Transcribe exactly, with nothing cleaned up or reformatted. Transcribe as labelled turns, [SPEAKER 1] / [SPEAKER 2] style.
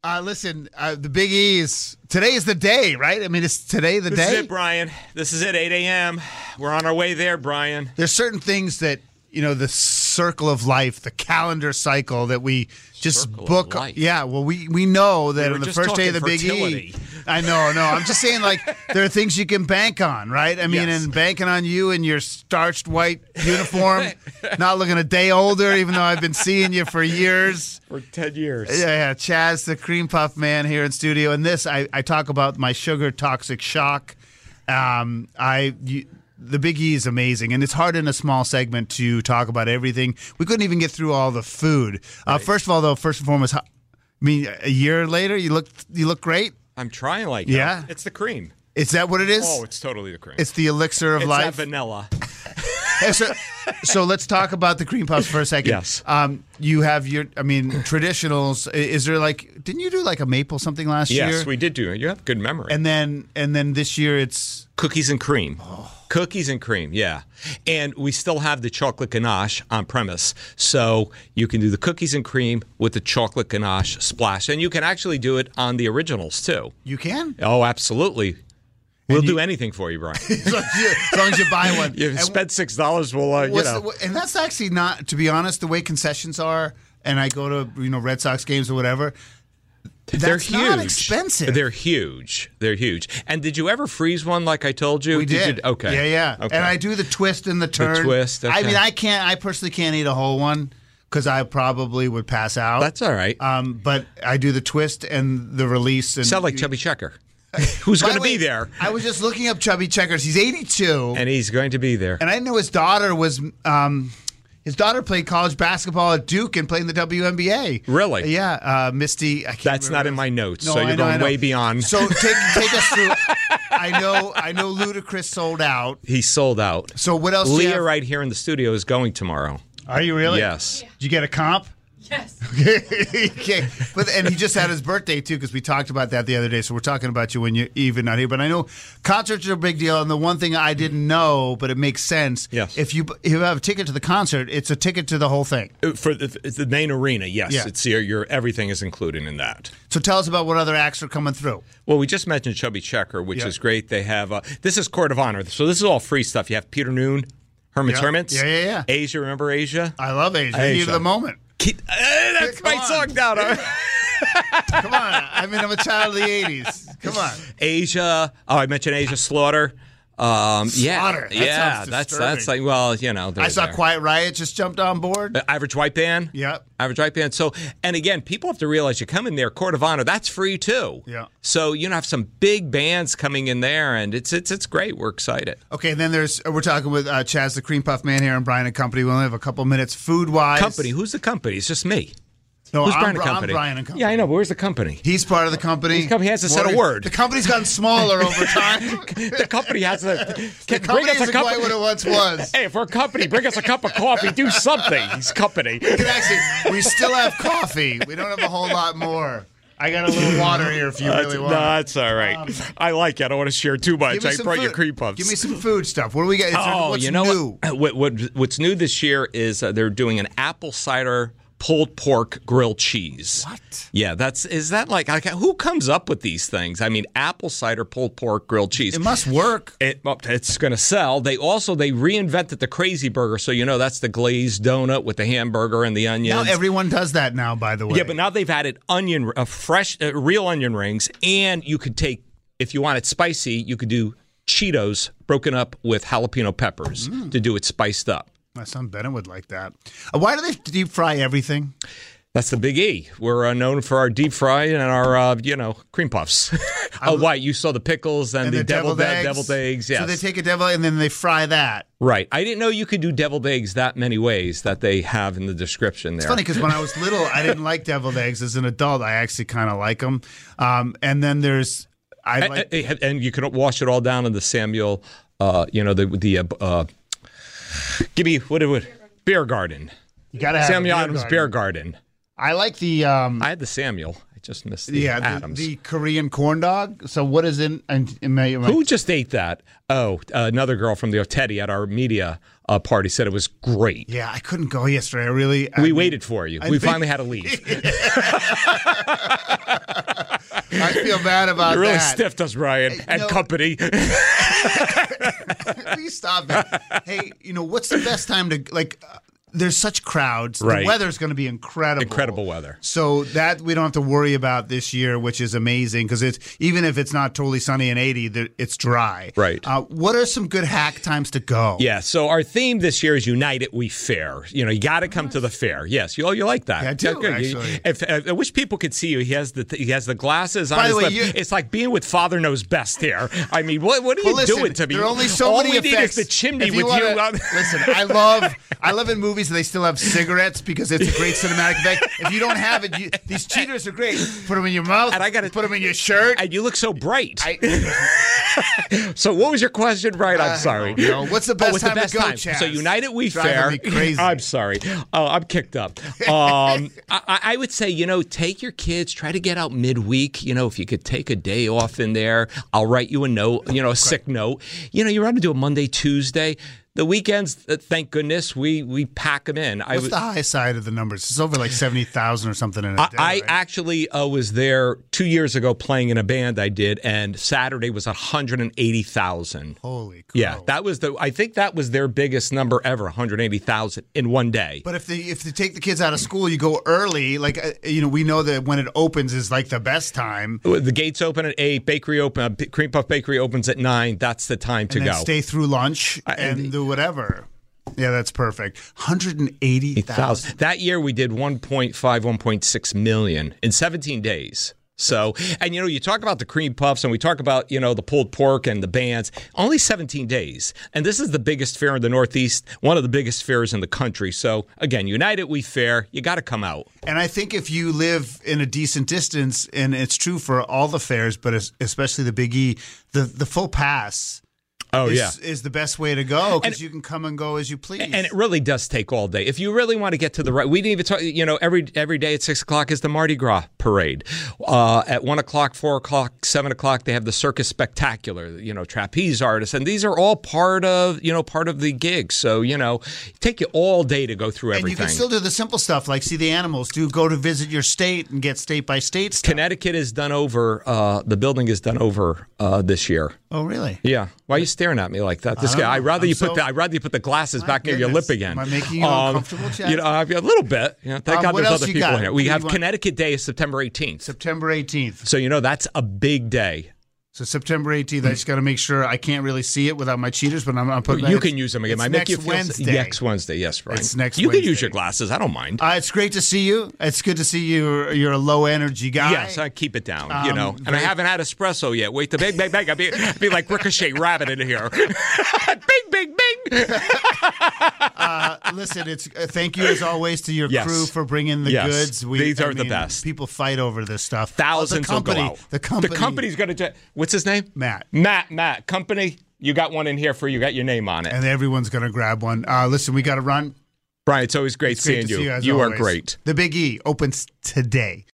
[SPEAKER 1] Uh, listen, uh, the Big E's, today is the day, right? I mean, is today the
[SPEAKER 2] this
[SPEAKER 1] day?
[SPEAKER 2] This is it, Brian. This is it, eight a.m. We're on our way there, Brian.
[SPEAKER 1] There's certain things that, you know, the circle of life, the calendar cycle that we just
[SPEAKER 2] Circle
[SPEAKER 1] book.
[SPEAKER 2] of life.
[SPEAKER 1] Yeah, well, we, we know that
[SPEAKER 2] We were
[SPEAKER 1] on the
[SPEAKER 2] just
[SPEAKER 1] first day of the
[SPEAKER 2] talking
[SPEAKER 1] Big
[SPEAKER 2] fertility.
[SPEAKER 1] E. I know, no. I'm just saying, like, there are things you can bank on, right? I mean,
[SPEAKER 2] Yes.
[SPEAKER 1] and banking on you in your starched white uniform, not looking a day older, even though I've been seeing you for years.
[SPEAKER 2] For ten years.
[SPEAKER 1] Yeah, yeah, Chaz, the cream puff man here in studio. And this, I, I talk about my sugar toxic shock. Um, I you, the Big E is amazing, and it's hard in a small segment to talk about everything. We couldn't even get through all the food. Uh,
[SPEAKER 2] Right.
[SPEAKER 1] First of all, though, first and foremost, I mean, a year later, you look you look great.
[SPEAKER 2] I'm trying like
[SPEAKER 1] Yeah?
[SPEAKER 2] that. It's the cream.
[SPEAKER 1] Is that what it is?
[SPEAKER 2] Oh, it's totally the cream.
[SPEAKER 1] It's the elixir of
[SPEAKER 2] it's
[SPEAKER 1] life.
[SPEAKER 2] that vanilla.
[SPEAKER 1] Hey, so, so let's talk about the cream puffs for a second.
[SPEAKER 2] Yes.
[SPEAKER 1] Um, you have your, I mean, traditionals. I- Is there like, didn't you do like a maple something last year?
[SPEAKER 2] Yes, we did do it. You have good memory.
[SPEAKER 1] And then, and then this year it's
[SPEAKER 2] Cookies and cream. Cookies and cream, yeah. And we still have the chocolate ganache on premise. So you can do the cookies and cream with the chocolate ganache splash. And you can actually do it on the originals, too.
[SPEAKER 1] you can.
[SPEAKER 2] Oh, absolutely. We'll
[SPEAKER 1] you-
[SPEAKER 2] do anything for you, Brian.
[SPEAKER 1] as, long as you, as long as you buy one.
[SPEAKER 2] You
[SPEAKER 1] And
[SPEAKER 2] spend six dollars, we'll, uh, you
[SPEAKER 1] what's
[SPEAKER 2] know.
[SPEAKER 1] the- and that's actually not, to be honest, the way concessions are. And I go to you know Red Sox games or whatever. That's
[SPEAKER 2] They're huge.
[SPEAKER 1] not expensive.
[SPEAKER 2] They're huge. They're huge. And did you ever freeze one like I told you?
[SPEAKER 1] We did.
[SPEAKER 2] You, okay.
[SPEAKER 1] Yeah, yeah.
[SPEAKER 2] Okay.
[SPEAKER 1] And I do the twist and the turn.
[SPEAKER 2] twist,
[SPEAKER 1] I
[SPEAKER 2] okay.
[SPEAKER 1] mean, I can't. I personally can't eat a whole one because I probably would pass out.
[SPEAKER 2] That's all right.
[SPEAKER 1] Um, but I do the twist and the release. And
[SPEAKER 2] Sound like Chubby Checker. Who's
[SPEAKER 1] By
[SPEAKER 2] going
[SPEAKER 1] the
[SPEAKER 2] to be
[SPEAKER 1] way,
[SPEAKER 2] there?
[SPEAKER 1] I was just looking up Chubby Checkers. He's eighty-two,
[SPEAKER 2] And he's going to be there.
[SPEAKER 1] and I know his daughter was. Um, his daughter played college basketball at Duke and played in the W N B A.
[SPEAKER 2] Really?
[SPEAKER 1] Yeah, uh, Misty. I can't
[SPEAKER 2] That's
[SPEAKER 1] remember
[SPEAKER 2] not in
[SPEAKER 1] his-
[SPEAKER 2] my notes,
[SPEAKER 1] No,
[SPEAKER 2] so
[SPEAKER 1] I
[SPEAKER 2] you're
[SPEAKER 1] know, I
[SPEAKER 2] going
[SPEAKER 1] know.
[SPEAKER 2] way beyond.
[SPEAKER 1] So take take us through. I know. I know. Ludacris sold out.
[SPEAKER 2] He's sold out.
[SPEAKER 1] So what else? do you
[SPEAKER 2] Leah,
[SPEAKER 1] have?
[SPEAKER 2] right here in the studio, is going tomorrow.
[SPEAKER 1] Are you really?
[SPEAKER 2] Yes.
[SPEAKER 1] Did you get a comp?
[SPEAKER 3] Yes.
[SPEAKER 1] Okay, but and he just had his birthday too because we talked about that the other day. So we're talking about you when you're even not here. But I know concerts are a big deal, and the one thing I didn't know, but it makes sense.
[SPEAKER 2] Yes.
[SPEAKER 1] If you if you have a ticket to the concert, it's a ticket to the whole thing.
[SPEAKER 2] Uh, For the, it's the main arena, yes.
[SPEAKER 1] Yeah.
[SPEAKER 2] It's your, your everything is included in that.
[SPEAKER 1] So tell us about what other acts are coming through.
[SPEAKER 2] Well, we just mentioned Chubby Checker, which
[SPEAKER 1] Yeah.
[SPEAKER 2] is great. They have uh, this is Court of Honor, so this is all free stuff. You have Peter Noon, Herman's
[SPEAKER 1] Yeah.
[SPEAKER 2] Hermits,
[SPEAKER 1] Yeah, yeah, yeah.
[SPEAKER 2] Asia. Remember Asia?
[SPEAKER 1] I love Asia.
[SPEAKER 2] Asia.
[SPEAKER 1] Heat of the moment.
[SPEAKER 2] Keep, uh, that's
[SPEAKER 1] Come
[SPEAKER 2] my
[SPEAKER 1] on.
[SPEAKER 2] song down.
[SPEAKER 1] Come on. I mean, I'm a child of the eighties. Come on.
[SPEAKER 2] Asia. Oh, I mentioned Asia Slaughter. Um, yeah,
[SPEAKER 1] Slaughter. That
[SPEAKER 2] yeah.
[SPEAKER 1] sounds
[SPEAKER 2] That's that's
[SPEAKER 1] disturbing.
[SPEAKER 2] like well, you know. they're
[SPEAKER 1] I saw
[SPEAKER 2] there.
[SPEAKER 1] Quiet Riot just jumped on board.
[SPEAKER 2] Uh, Average White Band.
[SPEAKER 1] Yep.
[SPEAKER 2] Average White Band. So, and again, people have to realize you come in there, Court of Honor, that's free too.
[SPEAKER 1] Yeah.
[SPEAKER 2] So you know, have some big bands coming in there, and it's it's it's great. We're excited.
[SPEAKER 1] Okay, and then there's we're talking with uh, Chaz, the Cream Puff Man here, and Brian and Company. We only have a couple minutes. Food wise,
[SPEAKER 2] Company. Who's the company? It's just me.
[SPEAKER 1] No,
[SPEAKER 2] Who's
[SPEAKER 1] I'm,
[SPEAKER 2] Brian and
[SPEAKER 1] Bri- I'm
[SPEAKER 2] Company?
[SPEAKER 1] Brian and Company.
[SPEAKER 2] Yeah, I know, but where's the company?
[SPEAKER 1] He's part of the company.
[SPEAKER 2] His company has a set of
[SPEAKER 1] Well,
[SPEAKER 2] word.
[SPEAKER 1] The company's gotten smaller over time.
[SPEAKER 2] The company has a.
[SPEAKER 1] the
[SPEAKER 2] Can, bring
[SPEAKER 1] company
[SPEAKER 2] us a
[SPEAKER 1] isn't
[SPEAKER 2] cup.
[SPEAKER 1] quite what it once was.
[SPEAKER 2] Hey, if we're a company, bring us a cup of coffee. Do something. He's company.
[SPEAKER 1] We can actually, we still have coffee. We don't have a whole lot more. I got a little water here if you really
[SPEAKER 2] no,
[SPEAKER 1] want.
[SPEAKER 2] that's all right. I like it. I don't want to share too much.
[SPEAKER 1] Give me
[SPEAKER 2] I
[SPEAKER 1] some
[SPEAKER 2] brought
[SPEAKER 1] food.
[SPEAKER 2] your cream puffs.
[SPEAKER 1] Give me some food stuff. What do we got? Is there-
[SPEAKER 2] Oh,
[SPEAKER 1] what's
[SPEAKER 2] you know
[SPEAKER 1] new?
[SPEAKER 2] What, what, what? What's new this year is uh, they're doing an apple cider pulled pork grilled cheese.
[SPEAKER 1] What?
[SPEAKER 2] Yeah, that's is that like I ca- who comes up with these things? I mean, apple cider pulled pork grilled cheese.
[SPEAKER 1] It must work.
[SPEAKER 2] It, well, it's going to sell. They also they reinvented the crazy burger, so you know that's the glazed donut with the hamburger and the onions.
[SPEAKER 1] Now everyone does that now, by the way.
[SPEAKER 2] Yeah, but now they've added onion, uh, fresh, uh, real onion rings, and you could take if you want it spicy, you could do Cheetos broken up with jalapeno peppers
[SPEAKER 1] Mm.
[SPEAKER 2] to do it spiced up.
[SPEAKER 1] My son Bennett would like that. Uh, why do they deep fry everything?
[SPEAKER 2] That's the big E. We're uh, known for our deep fry and our, uh, you know, cream puffs. oh, why? You saw the pickles and,
[SPEAKER 1] And
[SPEAKER 2] the,
[SPEAKER 1] the
[SPEAKER 2] deviled,
[SPEAKER 1] deviled
[SPEAKER 2] eggs.
[SPEAKER 1] eggs.
[SPEAKER 2] deviled eggs. Yes.
[SPEAKER 1] So they take a devil and then they fry that.
[SPEAKER 2] right. I didn't know you could do deviled eggs that many ways that they have in the description there.
[SPEAKER 1] It's funny because when I was little, I didn't like deviled eggs. As an adult, I actually kind of like them. Um, and then there's, I
[SPEAKER 2] And,
[SPEAKER 1] like.
[SPEAKER 2] and- and you can wash it all down in the Samuel, uh, you know, the the uh, uh, give me what it would beer garden.
[SPEAKER 1] You gotta have
[SPEAKER 2] Samuel
[SPEAKER 1] a beer
[SPEAKER 2] Adams
[SPEAKER 1] garden.
[SPEAKER 2] beer garden.
[SPEAKER 1] I like the. Um,
[SPEAKER 2] I had the Samuel. I just missed the
[SPEAKER 1] yeah, the,
[SPEAKER 2] Adams.
[SPEAKER 1] the Korean corn dog. So what is in? And, and my, my,
[SPEAKER 2] Who just ate that? Oh, uh, another girl from the Teddy at our media uh, party said it was great.
[SPEAKER 1] Yeah, I couldn't go yesterday. I really. I
[SPEAKER 2] We
[SPEAKER 1] mean,
[SPEAKER 2] waited for you.
[SPEAKER 1] I
[SPEAKER 2] we
[SPEAKER 1] think-
[SPEAKER 2] finally had to leave.
[SPEAKER 1] I feel bad about
[SPEAKER 2] You really
[SPEAKER 1] that.
[SPEAKER 2] stiffed us, Brian,
[SPEAKER 1] Hey,
[SPEAKER 2] and
[SPEAKER 1] no.
[SPEAKER 2] company.
[SPEAKER 1] Please stop it. Hey, you know, what's the best time to, like, uh, there's such crowds.
[SPEAKER 2] Right.
[SPEAKER 1] The weather's going to be incredible.
[SPEAKER 2] Incredible weather.
[SPEAKER 1] So that we don't have to worry about this year, which is amazing because it's even if it's not totally sunny and eighty, there- it's dry.
[SPEAKER 2] Right.
[SPEAKER 1] Uh, what are some good hack times to go?
[SPEAKER 2] Yeah, so our theme this year is United We Fair. You know, you got to come to the fair. Yes, you, oh, you like that?
[SPEAKER 1] Yeah, I do,
[SPEAKER 2] good. You-
[SPEAKER 1] actually.
[SPEAKER 2] if, if- I wish people could see you. He has the he has the glasses on
[SPEAKER 1] By the
[SPEAKER 2] his
[SPEAKER 1] way,
[SPEAKER 2] lip.
[SPEAKER 1] you-
[SPEAKER 2] It's like being with Father Knows Best here. I mean, what what are
[SPEAKER 1] Well,
[SPEAKER 2] you
[SPEAKER 1] listen,
[SPEAKER 2] doing to me?
[SPEAKER 1] there are only so
[SPEAKER 2] All
[SPEAKER 1] many
[SPEAKER 2] we need
[SPEAKER 1] effects.
[SPEAKER 2] is the chimney
[SPEAKER 1] If
[SPEAKER 2] with
[SPEAKER 1] wanna-
[SPEAKER 2] you. on-
[SPEAKER 1] Listen, I love I love in movies that they still have cigarettes because it's a great cinematic effect. If you don't have it, you, these cheaters are great. Put them in your mouth.
[SPEAKER 2] And I gotta-
[SPEAKER 1] put them in your shirt.
[SPEAKER 2] and you look so bright.
[SPEAKER 1] I,
[SPEAKER 2] So what was your question, right? I'm
[SPEAKER 1] I
[SPEAKER 2] sorry.
[SPEAKER 1] don't know. What's the best
[SPEAKER 2] oh, what's
[SPEAKER 1] time
[SPEAKER 2] the best
[SPEAKER 1] to go,
[SPEAKER 2] time?
[SPEAKER 1] Chaz?
[SPEAKER 2] So United We
[SPEAKER 1] Driving
[SPEAKER 2] Fair.
[SPEAKER 1] me crazy.
[SPEAKER 2] I'm sorry. Oh, I'm kicked up. Um, I, I would say, you know, take your kids, try to get out midweek. You know, if you could take a day off in there, I'll write you a note, you know, a sick note. You know, you're going to do a Monday, Tuesday. The weekends, uh, thank goodness, we we pack them in. I
[SPEAKER 1] What's
[SPEAKER 2] was-
[SPEAKER 1] the high side of the numbers? It's over like seventy thousand or something in a
[SPEAKER 2] I,
[SPEAKER 1] day.
[SPEAKER 2] I
[SPEAKER 1] right?
[SPEAKER 2] actually uh, was there two years ago playing in a band I did, and Saturday was one hundred eighty thousand.
[SPEAKER 1] Holy crow.
[SPEAKER 2] Yeah, that was the. I think that was their biggest number ever, one hundred eighty thousand in one day.
[SPEAKER 1] But if they if they take the kids out of school, you go early. Like uh, you know, we know that when it opens is like the best time.
[SPEAKER 2] The gates open at eight. Bakery open. Uh, B- Cream Puff Bakery opens at nine. That's the time to
[SPEAKER 1] And then
[SPEAKER 2] go.
[SPEAKER 1] stay through lunch and,
[SPEAKER 2] and-
[SPEAKER 1] do whatever. Yeah, that's perfect. one hundred eighty thousand.
[SPEAKER 2] That year we did one point five, one point six million in seventeen days. So, and you know, you talk about the cream puffs and we talk about, you know, the pulled pork and the bands, only seventeen days. And this is the biggest fair in the Northeast, one of the biggest fairs in the country. So, again, United We Fair, you got to come out.
[SPEAKER 1] And I think if you live in a decent distance, and it's true for all the fairs, but es- especially the Big E, the, the full pass
[SPEAKER 2] Oh,
[SPEAKER 1] is,
[SPEAKER 2] yeah.
[SPEAKER 1] is the best way to go because
[SPEAKER 2] And-
[SPEAKER 1] you can come and go as you please.
[SPEAKER 2] And it really does take all day. If you really want to get to the right, we didn't even talk. You know, every every day at six o'clock is the Mardi Gras parade. Uh, at one o'clock, four o'clock, seven o'clock, they have the Circus Spectacular. You know, trapeze artists, and these are all part of you know part of the gig. So you know, take you all day to go through
[SPEAKER 1] And
[SPEAKER 2] everything.
[SPEAKER 1] you can still do the simple stuff like see the animals, do go to visit your state and get state by state stuff.
[SPEAKER 2] Connecticut is done over. Uh, the building is done over uh, this year.
[SPEAKER 1] Oh, really?
[SPEAKER 2] Yeah. Why are you staring at me like that? This
[SPEAKER 1] I
[SPEAKER 2] guy.
[SPEAKER 1] don't know.
[SPEAKER 2] I'd rather
[SPEAKER 1] I'm
[SPEAKER 2] you
[SPEAKER 1] so-
[SPEAKER 2] put the. I'd rather you put the glasses
[SPEAKER 1] My
[SPEAKER 2] back near your
[SPEAKER 1] goodness.
[SPEAKER 2] lip again.
[SPEAKER 1] Am I making you
[SPEAKER 2] Um,
[SPEAKER 1] uncomfortable, Chad?
[SPEAKER 2] You know, uh, a little bit. You know, thank
[SPEAKER 1] Um,
[SPEAKER 2] God
[SPEAKER 1] what
[SPEAKER 2] there's
[SPEAKER 1] else
[SPEAKER 2] other
[SPEAKER 1] you
[SPEAKER 2] people
[SPEAKER 1] got?
[SPEAKER 2] here.
[SPEAKER 1] What
[SPEAKER 2] We
[SPEAKER 1] do you
[SPEAKER 2] have
[SPEAKER 1] want?
[SPEAKER 2] Connecticut Day is September eighteenth.
[SPEAKER 1] September eighteenth.
[SPEAKER 2] So you know that's a big day.
[SPEAKER 1] So September eighteenth, I just got to make sure I can't really see it without my cheaters, but I'm, I'm putting
[SPEAKER 2] You can use them again.
[SPEAKER 1] It's
[SPEAKER 2] I make
[SPEAKER 1] next
[SPEAKER 2] you feel
[SPEAKER 1] Wednesday.
[SPEAKER 2] next Wednesday. Yes, Brian.
[SPEAKER 1] It's next
[SPEAKER 2] You can use
[SPEAKER 1] Wednesday.
[SPEAKER 2] your glasses. I don't mind.
[SPEAKER 1] Uh, it's great to see you. It's good to see you. You're, you're a low energy guy.
[SPEAKER 2] Yes, I keep it down. you
[SPEAKER 1] Um,
[SPEAKER 2] know, and I
[SPEAKER 1] very-
[SPEAKER 2] haven't had espresso yet. Wait, the big, big, big. I'd be, I'd be like Ricochet Rabbit in here. Bing, bing, bing.
[SPEAKER 1] Uh, listen, it's uh, thank you as always to your
[SPEAKER 2] Yes.
[SPEAKER 1] crew for bringing the
[SPEAKER 2] Yes.
[SPEAKER 1] goods.
[SPEAKER 2] These
[SPEAKER 1] I
[SPEAKER 2] are the
[SPEAKER 1] mean,
[SPEAKER 2] best.
[SPEAKER 1] People fight over this stuff.
[SPEAKER 2] Thousands
[SPEAKER 1] oh, the company,
[SPEAKER 2] will go out.
[SPEAKER 1] The company.
[SPEAKER 2] The company's going to. What's his name?
[SPEAKER 1] Matt.
[SPEAKER 2] Matt. Matt. Company. You got one in here for you. Got your name on it.
[SPEAKER 1] And everyone's going to grab one. Uh, listen, we got to run.
[SPEAKER 2] Brian, it's always great
[SPEAKER 1] It's great
[SPEAKER 2] seeing
[SPEAKER 1] to see
[SPEAKER 2] you.
[SPEAKER 1] you. As
[SPEAKER 2] you are
[SPEAKER 1] always.
[SPEAKER 2] great.
[SPEAKER 1] The Big E opens today.